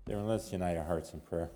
Dear, let's unite our hearts in prayer.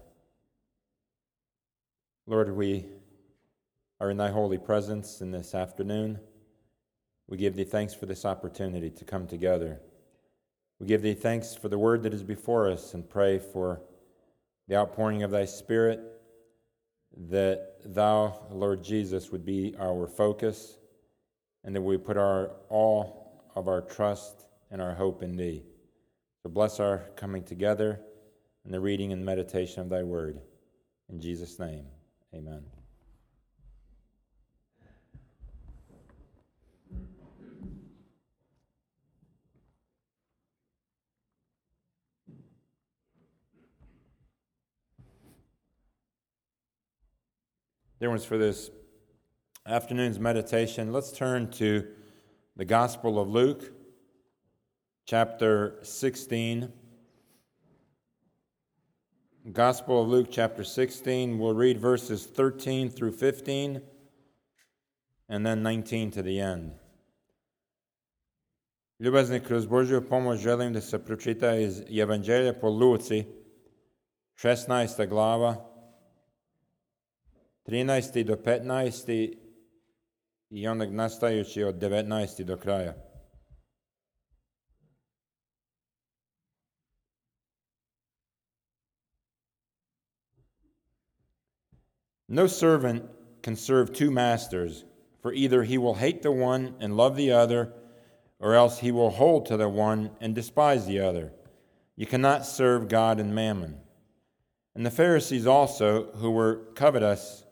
Lord, we are in thy holy presence in this afternoon. We give thee thanks for this opportunity to come together. We give thee thanks for the word that is before us and pray for the outpouring of thy Spirit, that thou, Lord Jesus, would be our focus and that we put all of our trust and our hope in thee. So bless our coming together and the reading and meditation of thy word. In Jesus' name, amen. Dear ones, for this afternoon's meditation, let's turn to the Gospel of Luke, chapter 16. Gospel of Luke, chapter 16. We'll read verses 13 through 15, and then 19 to the end. Ljubazni, kroz Božju pomoć želim da se pročita iz Evanđelja po Luci, 16. glava, 13. do 15. i onda nastajući od 19. do kraja. No servant can serve two masters, for either he will hate the one and love the other, or else he will hold to the one and despise the other. You cannot serve God and mammon. And the Pharisees also, who were covetous,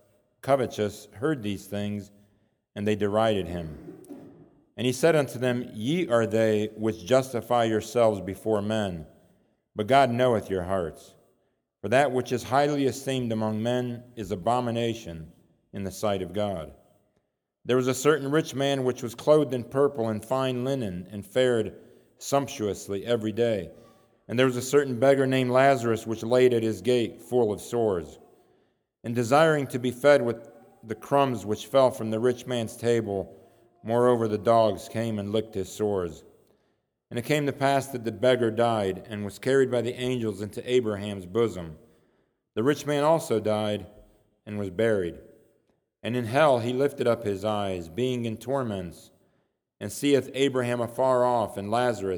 heard these things, and they derided him. And he said unto them, Ye are they which justify yourselves before men, but God knoweth your hearts. For that which is highly esteemed among men is abomination in the sight of God. There was a certain rich man which was clothed in purple and fine linen, and fared sumptuously every day. And there was a certain beggar named Lazarus which laid at his gate, full of sores. And desiring to be fed with the crumbs which fell from the rich man's table, moreover the dogs came and licked his sores. And it came to pass that the beggar died, and was carried by the angels into Abraham's bosom. The rich man also died, and was buried. And in hell he lifted up his eyes, being in torments, and seeth Abraham afar off, and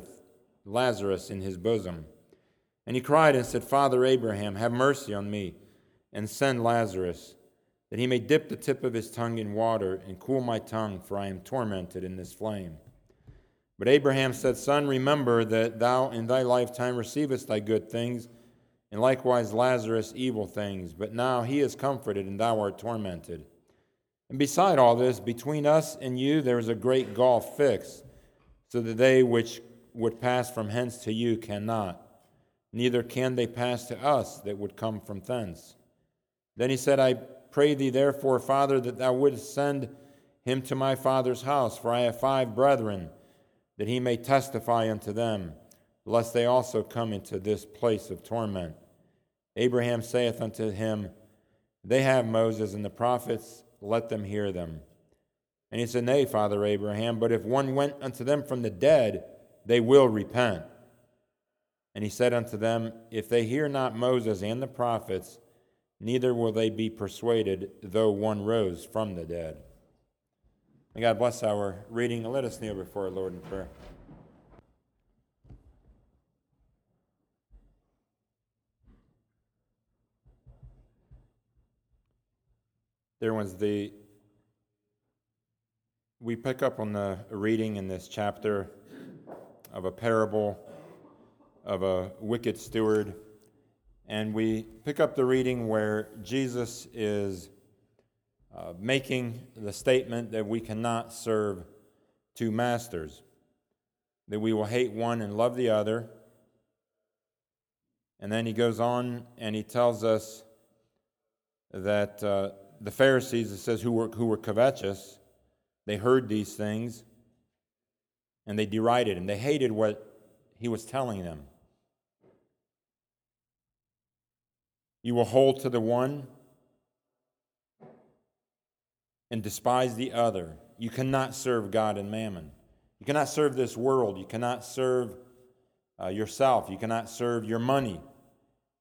Lazarus in his bosom. And he cried and said, Father Abraham, have mercy on me, and send Lazarus, that he may dip the tip of his tongue in water, and cool my tongue, for I am tormented in this flame. But Abraham said, Son, remember that thou in thy lifetime receivest thy good things, and likewise Lazarus evil things. But now he is comforted, and thou art tormented. And beside all this, between us and you there is a great gulf fixed, so that they which would pass from hence to you cannot, neither can they pass to us that would come from thence. Then he said, I pray thee therefore, Father, that thou wouldst send him to my father's house, for I have 5 brethren, that he may testify unto them, lest they also come into this place of torment. Abraham saith unto him, They have Moses and the prophets, let them hear them. And he said, Nay, Father Abraham, but if one went unto them from the dead, they will repent. And he said unto them, If they hear not Moses and the prophets, neither will they be persuaded, though one rose from the dead. May God bless our reading, and let us kneel before our Lord in prayer. Dear ones, we pick up on the reading in this chapter of a parable of a wicked steward, and we pick up the reading where Jesus is making the statement that we cannot serve two masters, that we will hate one and love the other. And then he goes on and he tells us that the Pharisees, it says, who were covetous, they heard these things and they derided him. They hated what he was telling them. You will hold to the one and despise the other. You cannot serve God and mammon. You cannot serve this world. You cannot serve yourself. You cannot serve your money.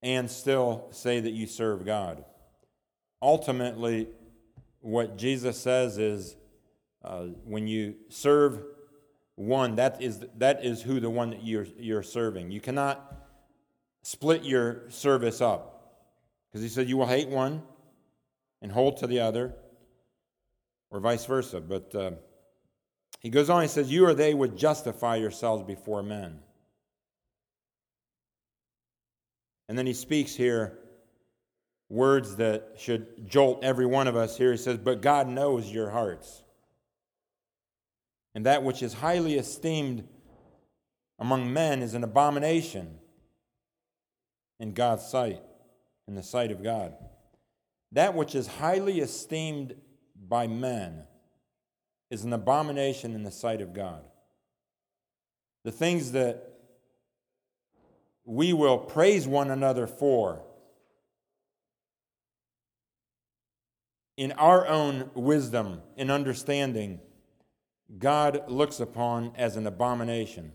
and still say that you serve God. Ultimately, what Jesus says is when you serve one, that is who the one that you're serving. You cannot split your service up, because he said you will hate one and hold to the other, or vice versa. But he goes on, he says, you or they would justify yourselves before men. And then he speaks here words that should jolt every one of us here. He says, but God knows your hearts. And that which is highly esteemed among men is an abomination in God's sight, in the sight of God. That which is highly esteemed by men is an abomination in the sight of God. The things that we will praise one another for in our own wisdom and understanding, God looks upon as an abomination.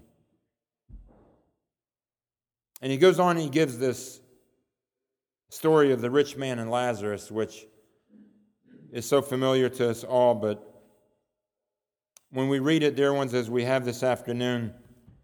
And he goes on and he gives this story of the rich man and Lazarus, which is so familiar to us all, but when we read it, dear ones, as we have this afternoon,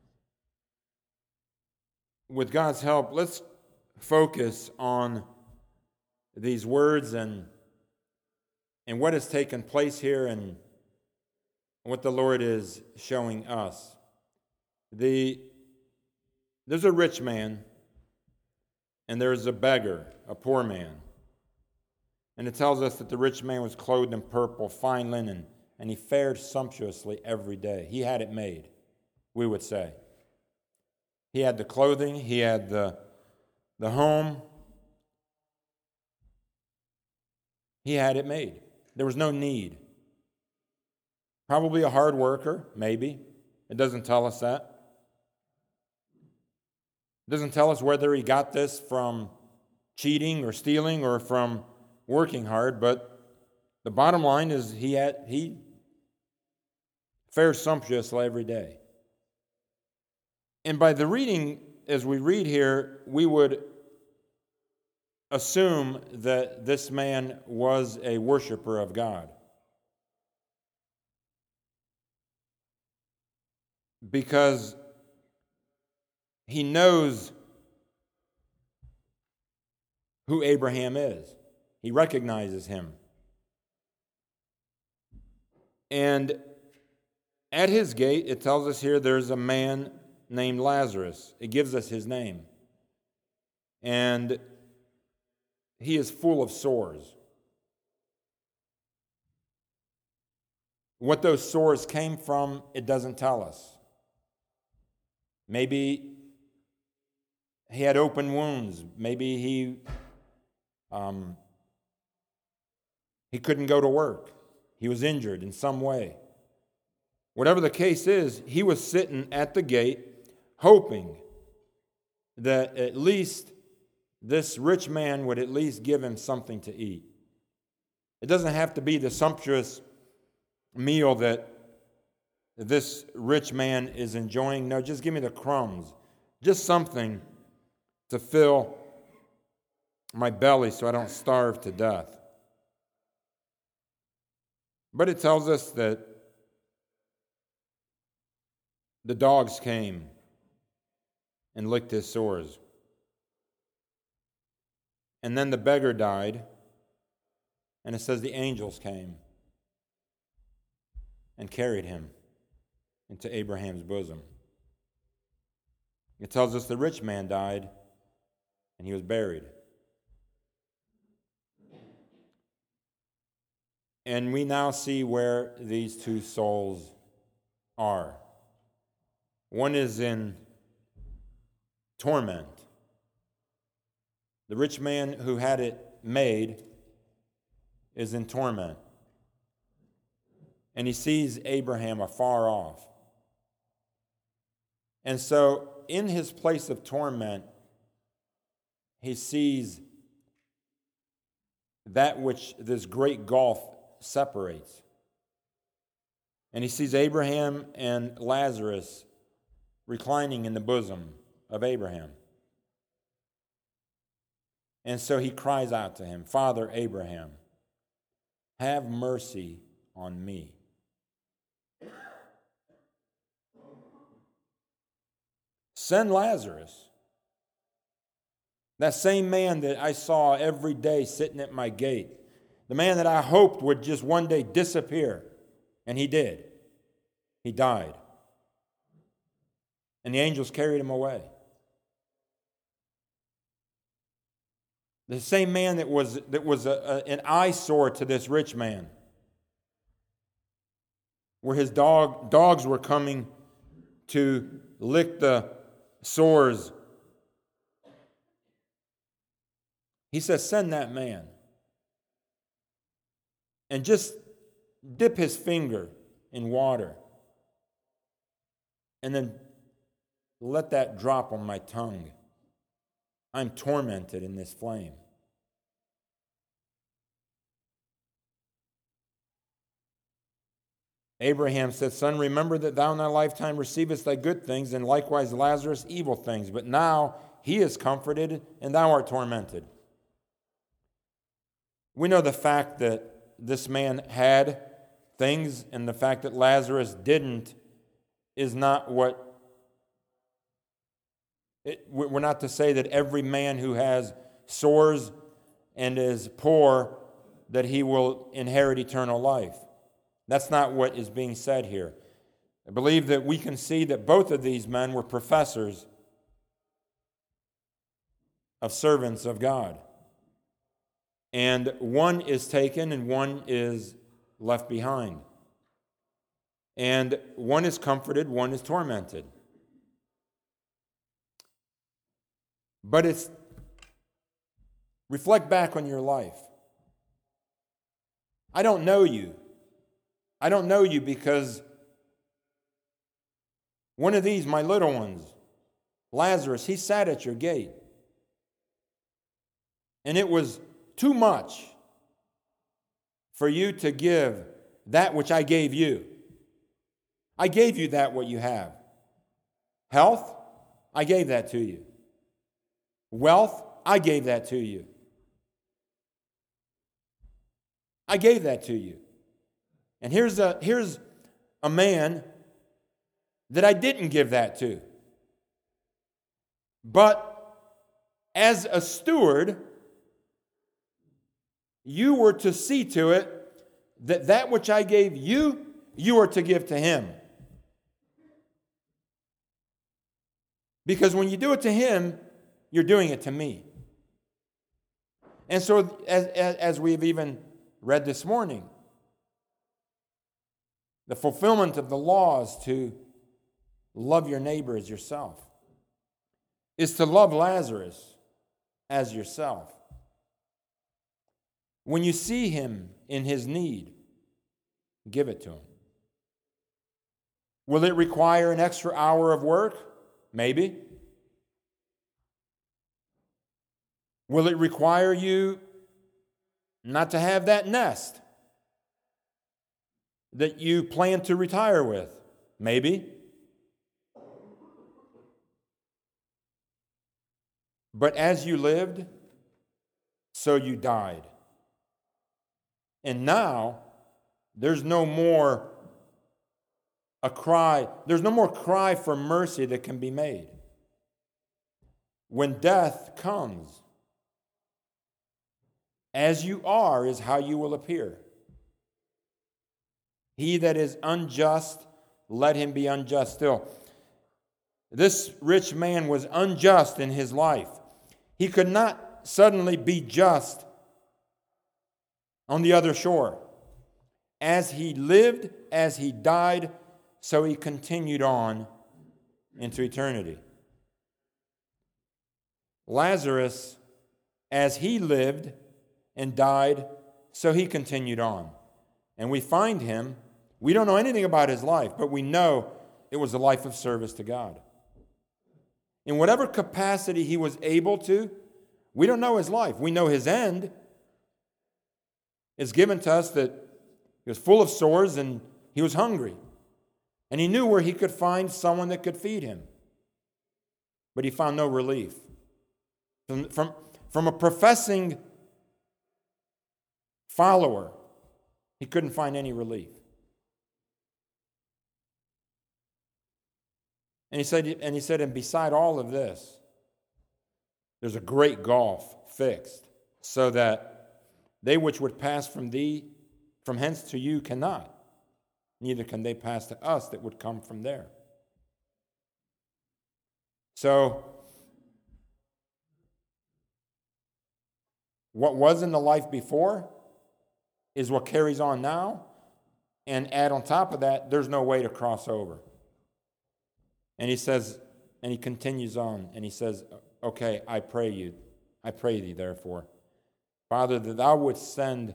with God's help, let's focus on these words and what has taken place here and what the Lord is showing us. There's a rich man and there's a beggar, a poor man. And it tells us that the rich man was clothed in purple, fine linen, and he fared sumptuously every day. He had it made, we would say. He had the clothing, he had the home. He had it made. There was no need. Probably a hard worker, maybe. It doesn't tell us that. It doesn't tell us whether he got this from cheating or stealing or from working hard, but the bottom line is he fares sumptuously every day. And by the reading, as we read here, we would assume that this man was a worshiper of God, because he knows who Abraham is. He recognizes him. And at his gate, it tells us here, there's a man named Lazarus. It gives us his name. And he is full of sores. What those sores came from, it doesn't tell us. Maybe he had open wounds. Maybe he couldn't go to work. He was injured in some way. Whatever the case is, he was sitting at the gate hoping that at least this rich man would at least give him something to eat. It doesn't have to be the sumptuous meal that this rich man is enjoying. No, just give me the crumbs. Just something to fill my belly so I don't starve to death. But it tells us that the dogs came and licked his sores. And then the beggar died, and it says the angels came and carried him into Abraham's bosom. It tells us the rich man died, and he was buried. And we now see where these two souls are. One is in torment. The rich man who had it made is in torment. And he sees Abraham afar off. And so, in his place of torment, he sees that which this great gulf separates. And he sees Abraham and Lazarus reclining in the bosom of Abraham. And so he cries out to him, Father Abraham, have mercy on me. Send Lazarus. That same man that I saw every day sitting at my gate. The man that I hoped would just one day disappear. And he did. He died. And the angels carried him away. The same man that was an eyesore to this rich man, where his dogs were coming to lick the sores. He says, send that man. And just dip his finger in water. And then let that drop on my tongue. I'm tormented in this flame. Abraham said, Son, remember that thou in thy lifetime receivest thy good things, and likewise Lazarus evil things. But now he is comforted, and thou art tormented. We know the fact that this man had things, and the fact that Lazarus didn't is not what... We're not to say that every man who has sores and is poor, that he will inherit eternal life. That's not what is being said here. I believe that we can see that both of these men were professors of servants of God. And one is taken and one is left behind. And one is comforted, one is tormented. But reflect back on your life. I don't know you. I don't know you because one of these, my little ones, Lazarus, he sat at your gate. And it was too much for you to give that which I gave you. I gave you that what you have. Health, I gave that to you. Wealth, I gave that to you. I gave that to you. And here's a man that I didn't give that to. But as a steward, you were to see to it that which I gave you, you are to give to him. Because when you do it to him, you're doing it to me. And so, as we've even read this morning, the fulfillment of the laws to love your neighbor as yourself is to love Lazarus as yourself. When you see him in his need, give it to him. Will it require an extra hour of work? Maybe. Will it require you not to have that nest that you plan to retire with? Maybe. But as you lived, so you died. And now, there's no more cry for mercy that can be made. When death comes, as you are is how you will appear. He that is unjust, let him be unjust still. This rich man was unjust in his life. He could not suddenly be just on the other shore. As he lived, as he died, so he continued on into eternity. Lazarus, as he lived and died, so he continued on. And we find him, we don't know anything about his life, but we know it was a life of service to God. In whatever capacity he was able to, we don't know his life. We know his end is given to us that he was full of sores and he was hungry. And he knew where he could find someone that could feed him. But he found no relief. from a professing follower, he couldn't find any relief. And he said, and beside all of this, there's a great gulf fixed, so that they which would pass from hence to you cannot, neither can they pass to us that would come from there. So, what was in the life before is what carries on now, and add on top of that, there's no way to cross over. And he says, and he continues on, and he says, okay, I pray thee, therefore, Father, that thou wouldst send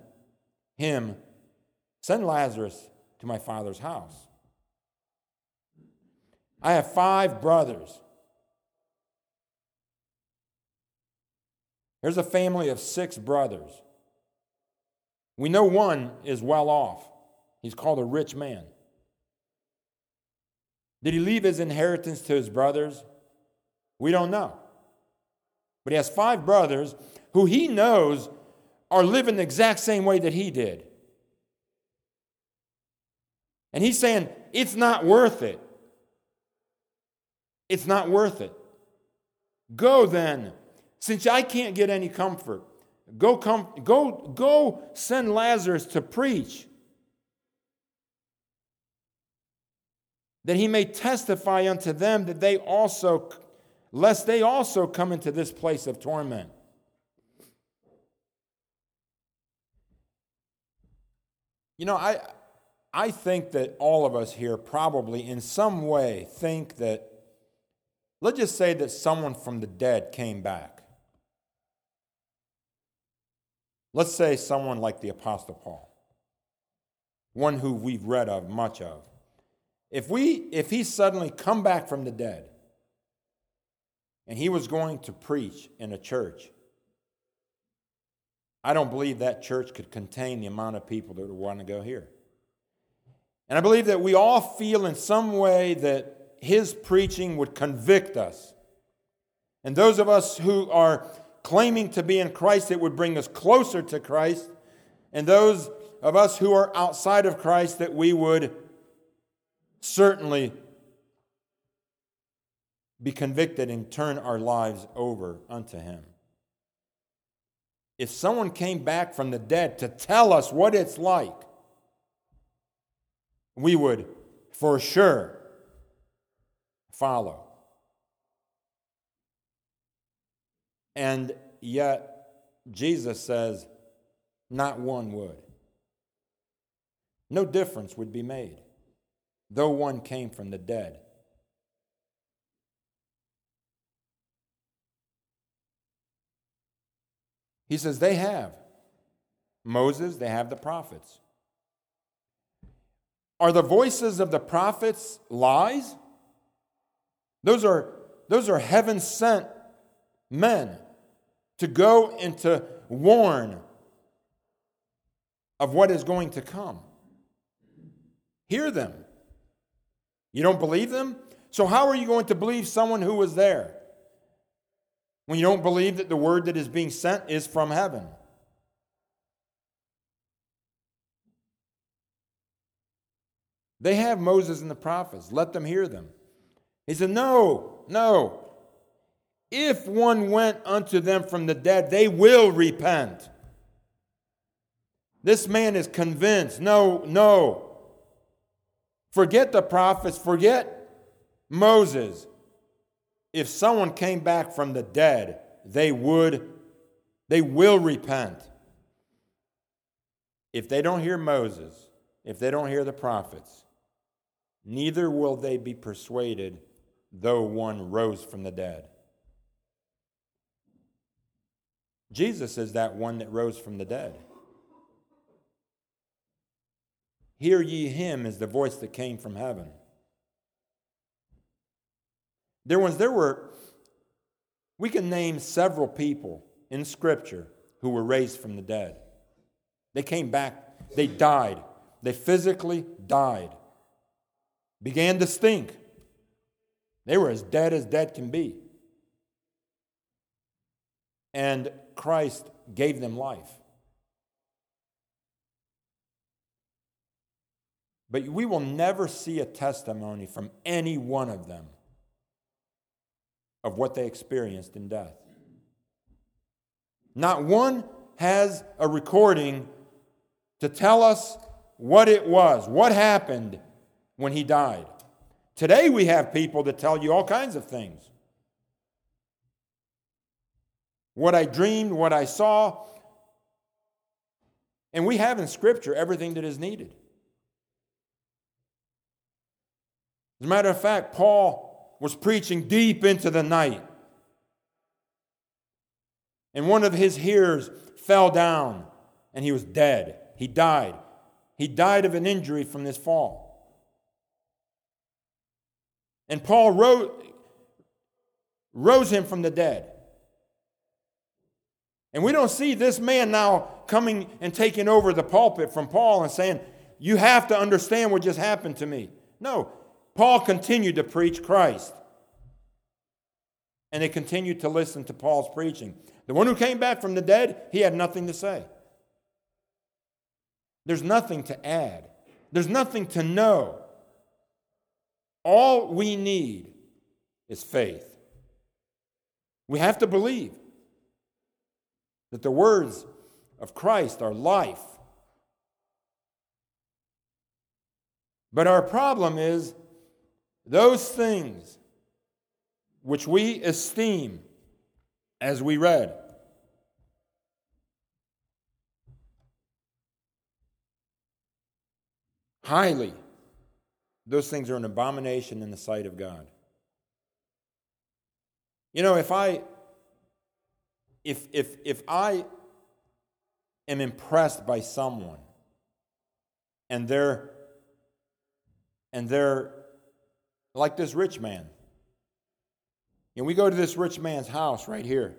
Lazarus to my father's house. I have 5 brothers. Here's a family of 6 brothers. We know one is well off. He's called a rich man. Did he leave his inheritance to his brothers? We don't know. But he has 5 brothers who he knows are living the exact same way that he did. And he's saying, it's not worth it. It's not worth it. Go then, since I can't get any comfort. Go send Lazarus to preach, that he may testify unto them lest they also come into this place of torment. You know, I think that all of us here probably in some way think that, let's just say that someone from the dead came back. Let's say someone like the Apostle Paul, one who we've read of much of. If he suddenly come back from the dead and he was going to preach in a church, I don't believe that church could contain the amount of people that would want to go here. And I believe that we all feel in some way that his preaching would convict us. And those of us who are claiming to be in Christ, it would bring us closer to Christ. And those of us who are outside of Christ, that we would certainly be convicted and turn our lives over unto him. If someone came back from the dead to tell us what it's like, we would for sure follow. And yet, Jesus says, not one would. No difference would be made, though one came from the dead. He says they have Moses, they have the prophets. Are the voices of the prophets lies? Those are heaven-sent men to go and to warn of what is going to come. Hear them. You don't believe them? So how are you going to believe someone who was there when you don't believe that the word that is being sent is from heaven? They have Moses and the prophets. Let them hear them. He said, no. If one went unto them from the dead, they will repent. This man is convinced. No. Forget the prophets. Forget Moses. If someone came back from the dead, they will repent. If they don't hear Moses, if they don't hear the prophets, neither will they be persuaded, though one rose from the dead. Jesus is that one that rose from the dead. Hear ye him is the voice that came from heaven. We can name several people in Scripture who were raised from the dead. They came back, they died. They physically died. Began to stink. They were as dead can be. and Christ gave them life. But we will never see a testimony from any one of them of what they experienced in death. Not one has a recording to tell us what it was, what happened when he died. Today we have people that tell you all kinds of things. What I dreamed, what I saw. And we have in Scripture everything that is needed. As a matter of fact, Paul was preaching deep into the night. And one of his hearers fell down and he was dead. He died. He died of an injury from this fall. And Paul rose him from the dead. And we don't see this man now coming and taking over the pulpit from Paul and saying, you have to understand what just happened to me. No, Paul continued to preach Christ. And they continued to listen to Paul's preaching. The one who came back from the dead, he had nothing to say. There's nothing to add. There's nothing to know. All we need is faith. We have to believe that the words of Christ are life. But our problem is those things which we esteem, as we read, highly, those things are an abomination in the sight of God. You know, if I am impressed by someone and they're like this rich man, and we go to this rich man's house right here,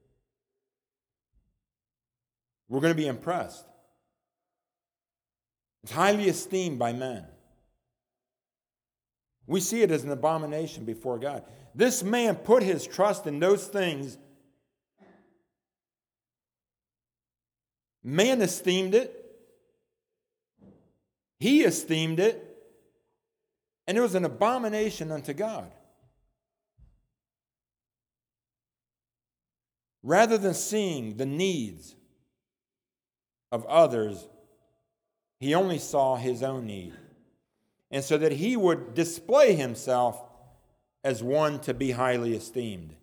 we're going to be impressed. It's highly esteemed by men. We see it as an abomination before God. This man put his trust in those things. Man esteemed it. He esteemed it. And it was an abomination unto God. Rather than seeing the needs of others, he only saw his own need. And so that he would display himself as one to be highly esteemed.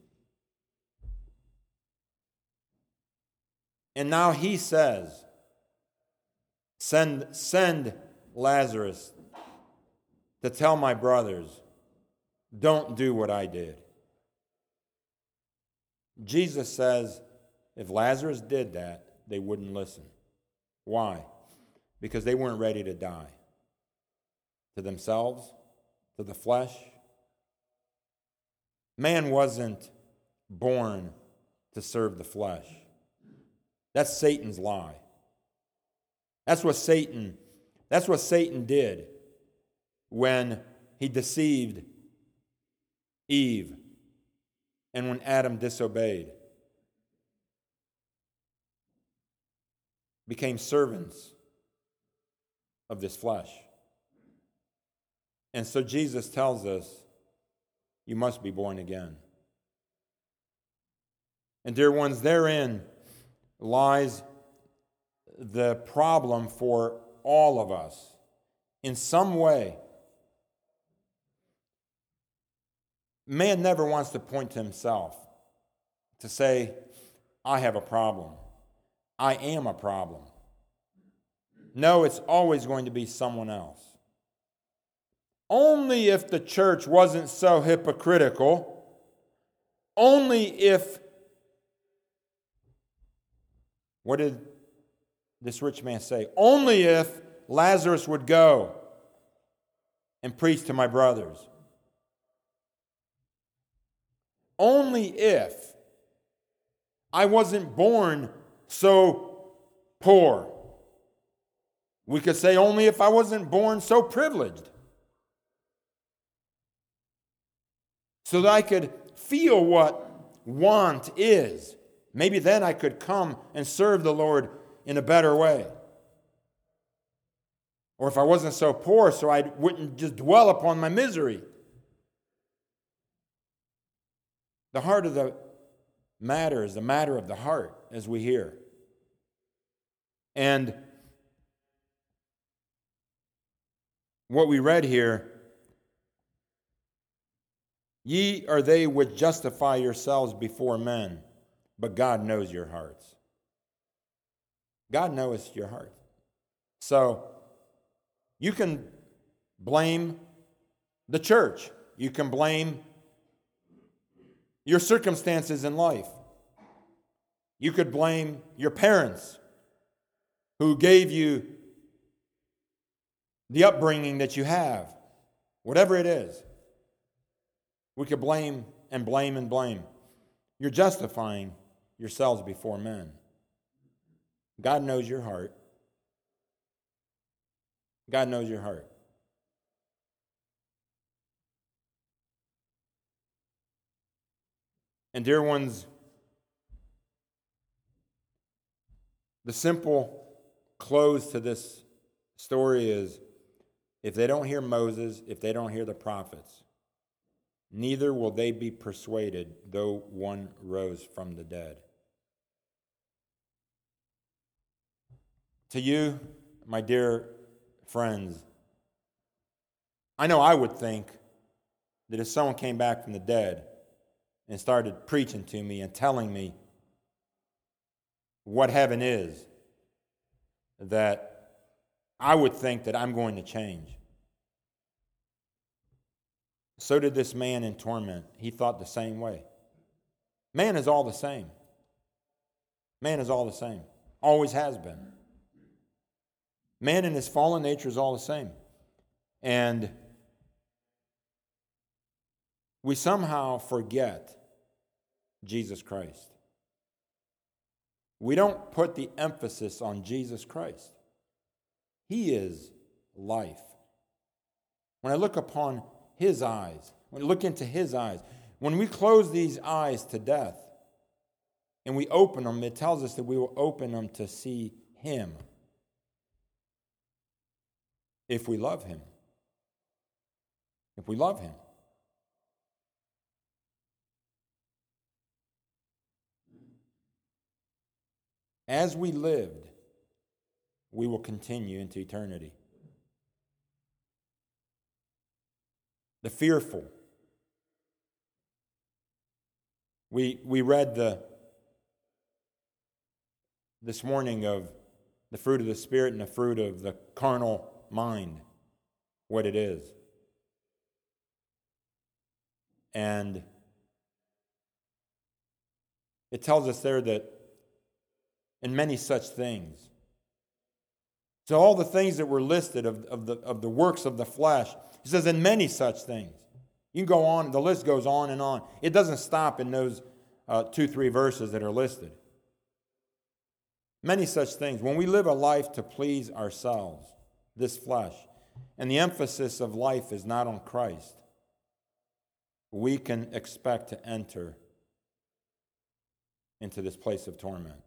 And now he says, send Lazarus to tell my brothers, don't do what I did. Jesus says, if Lazarus did that, they wouldn't listen. Why? Because they weren't ready to die. To themselves, to the flesh. Man wasn't born to serve the flesh. That's Satan's lie. That's what Satan did when he deceived Eve and when Adam disobeyed. Became servants of this flesh. And so Jesus tells us, you must be born again. And dear ones, therein lies the problem for all of us. In some way, man never wants to point to himself, to say, I have a problem. I am a problem. No, it's always going to be someone else. Only if the church wasn't so hypocritical, only if, what did this rich man say? Only if Lazarus would go and preach to my brothers. Only if I wasn't born so poor. We could say only if I wasn't born so privileged. So that I could feel what want is Maybe then I could come and serve the Lord in a better way. Or if I wasn't so poor, so I wouldn't just dwell upon my misery. The heart of the matter is the matter of the heart, as we hear. And what we read here, ye are they which justify yourselves before men, but God knows your hearts. God knows your heart. So, you can blame the church. You can blame your circumstances in life. You could blame your parents who gave you the upbringing that you have. Whatever it is. We could blame and blame and blame. You're justifying yourselves before men. God knows your heart. God knows your heart. And dear ones, the simple close to this story is, if they don't hear Moses, if they don't hear the prophets, neither will they be persuaded, though one rose from the dead. To you, my dear friends, I know I would think that if someone came back from the dead and started preaching to me and telling me what heaven is, that I would think that I'm going to change. So did this man in torment. He thought the same way. Man is all the same. Man is all the same. Always has been. Man in his fallen nature is all the same. And we somehow forget Jesus Christ. We don't put the emphasis on Jesus Christ. He is life. When I look upon his eyes, when I look into his eyes, when we close these eyes to death and we open them, it tells us that we will open them to see him if we love him. If we love him. As we lived, we will continue into eternity. The fearful. We read this morning of the fruit of the Spirit and the fruit of the carnal mind, what it is. And it tells us there that in many such things. So all the things that were listed of the works of the flesh, he says in many such things. You can go on, the list goes on and on. It doesn't stop in those 2-3 verses that are listed. Many such things. When we live a life to please ourselves, this flesh, and the emphasis of life is not on Christ, we can expect to enter into this place of torment.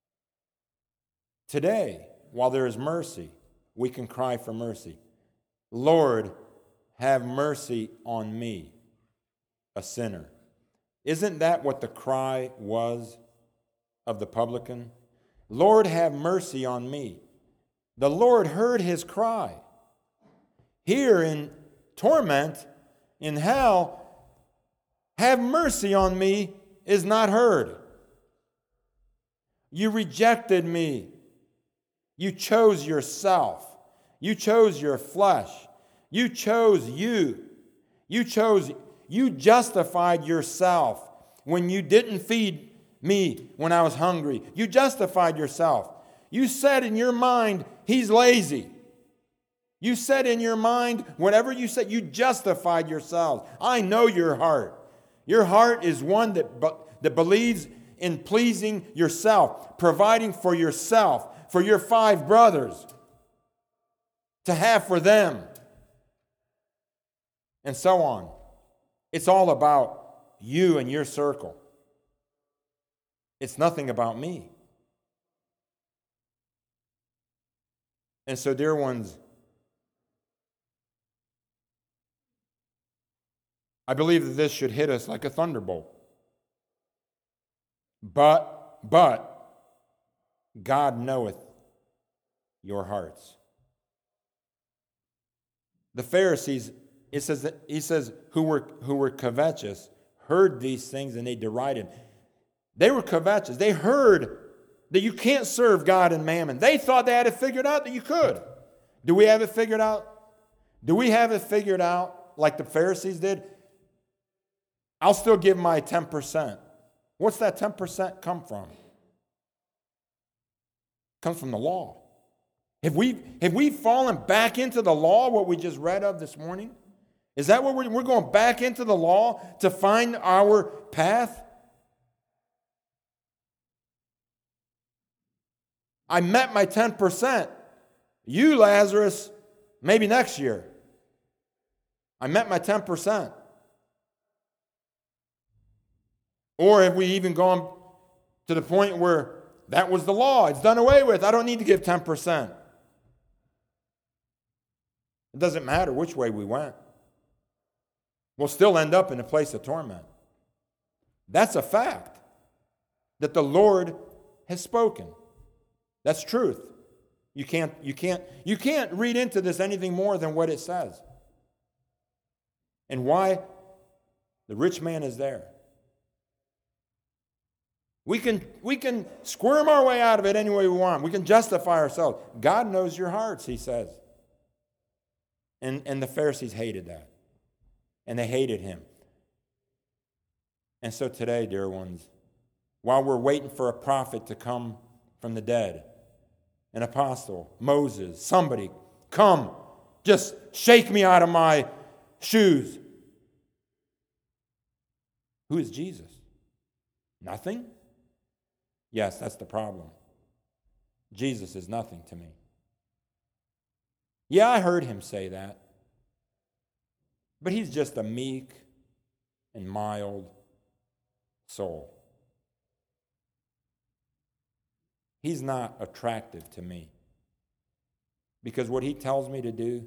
Today, while there is mercy, we can cry for mercy. Lord, have mercy on me, a sinner. Isn't that what the cry was of the publican? Lord, have mercy on me. The Lord heard his cry. Here in torment, in hell, have mercy on me is not heard. You rejected me. You chose yourself. You chose your flesh. You chose you. You justified yourself when you didn't feed me when I was hungry. You justified yourself. You said in your mind, he's lazy. You said in your mind, whatever you said, you justified yourselves. I know your heart. Your heart is one that believes in pleasing yourself, providing for yourself, for your 5 brothers, to have for them, and so on. It's all about you and your circle. It's nothing about me. And so, dear ones, I believe that this should hit us like a thunderbolt. But God knoweth your hearts. The Pharisees, he says, who were covetous, heard these things and they derided. They were covetous. They heard that you can't serve God and mammon. They thought they had it figured out that you could. Do we have it figured out? Do we have it figured out like the Pharisees did? I'll still give my 10%. What's that 10% come from? It comes from the law. Have we fallen back into the law, what we just read of this morning? Is that what we're going back into the law to find our path? I met my 10%. You, Lazarus, maybe next year. I met my 10%. Or have we even gone to the point where that was the law? It's done away with. I don't need to give 10%. It doesn't matter which way we went. We'll still end up in a place of torment. That's a fact that the Lord has spoken. That's truth. You can't read into this anything more than what it says. And why? The rich man is there. We can squirm our way out of it any way we want. We can justify ourselves. God knows your hearts, he says. And the Pharisees hated that. And they hated him. And so today, dear ones, while we're waiting for a prophet to come from the dead, an apostle, Moses, somebody, come, just shake me out of my shoes. Who is Jesus? Nothing? Yes, that's the problem. Jesus is nothing to me. Yeah, I heard him say that. But he's just a meek and mild soul. He's not attractive to me. Because what he tells me to do,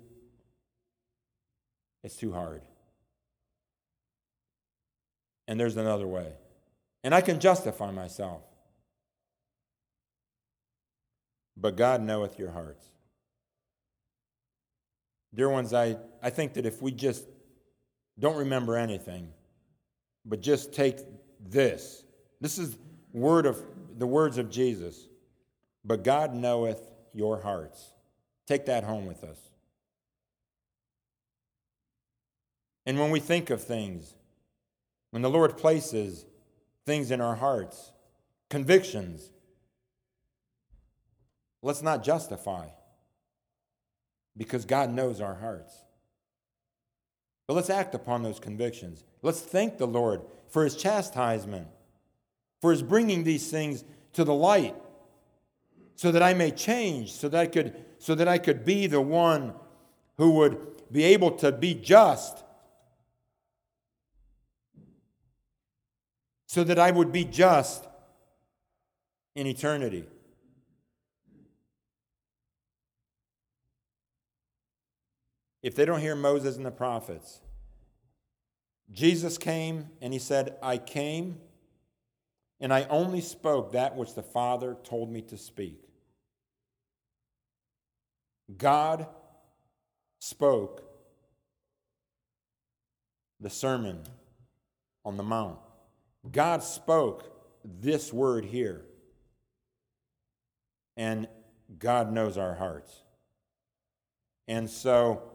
it's too hard. And there's another way. And I can justify myself. But God knoweth your hearts. Dear ones, I think that if we just don't remember anything, but just take this. This is the words of Jesus. But God knoweth your hearts. Take that home with us. And when we think of things, when the Lord places things in our hearts, convictions, let's not justify, because God knows our hearts. But let's act upon those convictions. Let's thank the Lord for his chastisement, for his bringing these things to the light, so that I may change, so that I could be the one who would be able to be just, so that I would be just in eternity. If they don't hear Moses and the prophets, Jesus came and he said, I came and I only spoke that which the Father told me to speak. God spoke the Sermon on the Mount. God spoke this word here. And God knows our hearts. And so,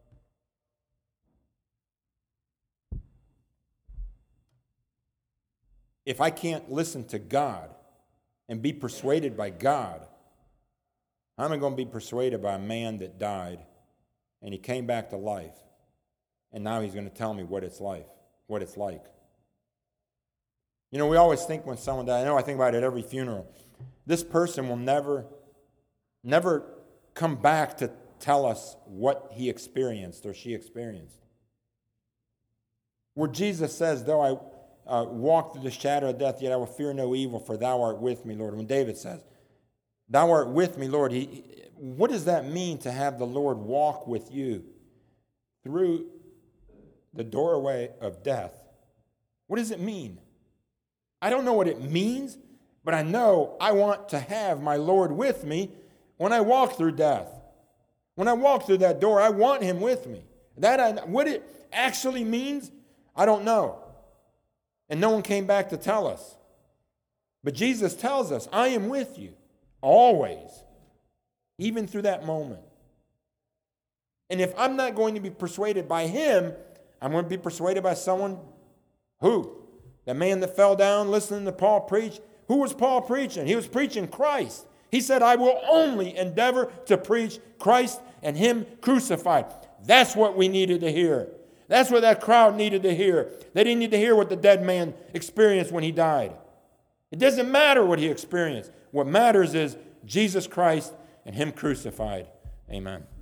if I can't listen to God and be persuaded by God, how am I going to be persuaded by a man that died and he came back to life and now he's going to tell me what it's like? You know, we always think when someone dies, I think about it at every funeral, this person will never come back to tell us what he experienced or she experienced. Where Jesus says, though walk through the shadow of death, yet I will fear no evil, for thou art with me, Lord. When David says, thou art with me, Lord, what does that mean to have the Lord walk with you through the doorway of death? What does it mean? I don't know what it means, but I know I want to have my Lord with me when I walk through death. When I walk through that door, I want him with me. What it actually means, I don't know. And no one came back to tell us. But Jesus tells us, I am with you always, even through that moment. And if I'm not going to be persuaded by him, I'm going to be persuaded by someone who? The man that fell down listening to Paul preach. Who was Paul preaching? He was preaching Christ. He said, I will only endeavor to preach Christ and him crucified. That's what we needed to hear. That's what that crowd needed to hear. They didn't need to hear what the dead man experienced when he died. It doesn't matter what he experienced. What matters is Jesus Christ and him crucified. Amen.